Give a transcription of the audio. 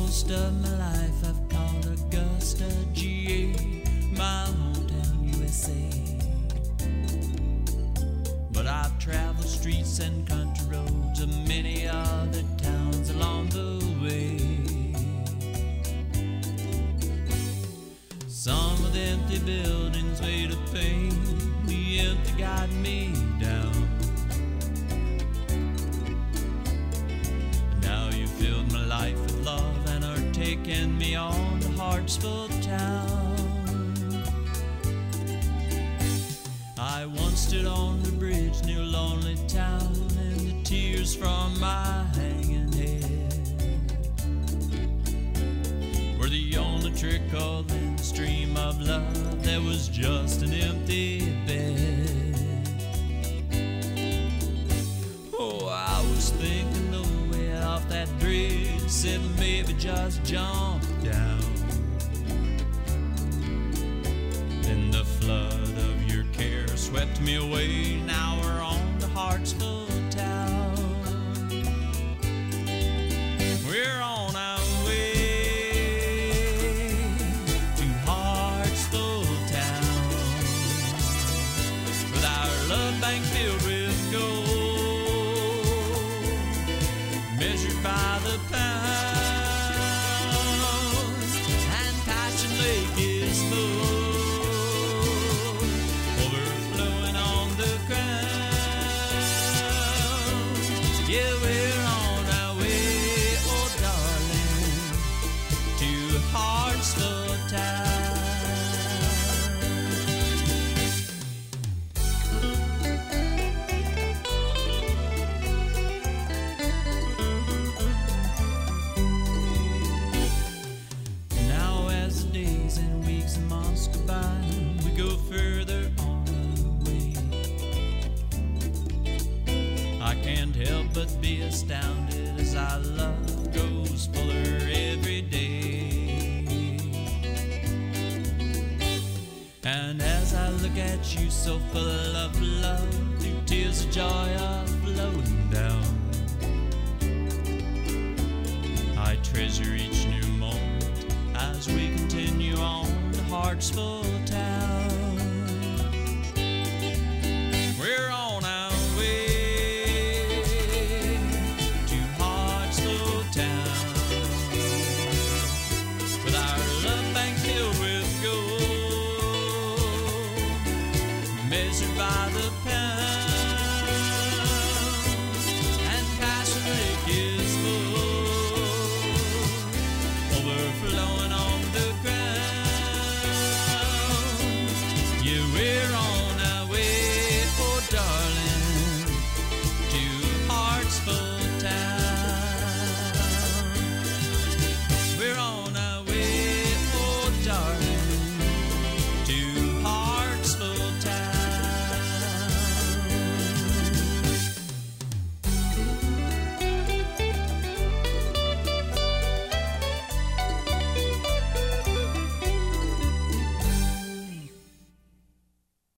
most of my life I've called Augusta, GA, my hometown, USA. But I've traveled streets and country roads of many other towns along the way. Some of the empty buildings made of pain, the empty got me down. Now you filled my life with love and are taking me on to Hartsville town. I once stood on the bridge near Lonely Town, and the tears from my hanging head were the only trickling stream of love. There was just an empty bed. Oh, I was thinking the way off that bridge, said maybe just jump down. Then the flood of your care swept me away. Now we're on to Hartsville town. We're on our way to Hartsville town, with our love bank filled with gold, measured by the pound, and Passion Lake is full, overflowing on the ground. Yeah, we're on our way, oh darling, to Hartsville town. Now as the days and weeks and months go by, we go further on our way. I can't help but be astounded as our love grows fuller every day. And as I look at you so full of love, through tears of joy are flowing down, I treasure each new moment as we continue on to Hartsville town. We're on our way to Hartsville town, with our love bank filled with gold, measured by the pound, and Passion Lake is full, overflowing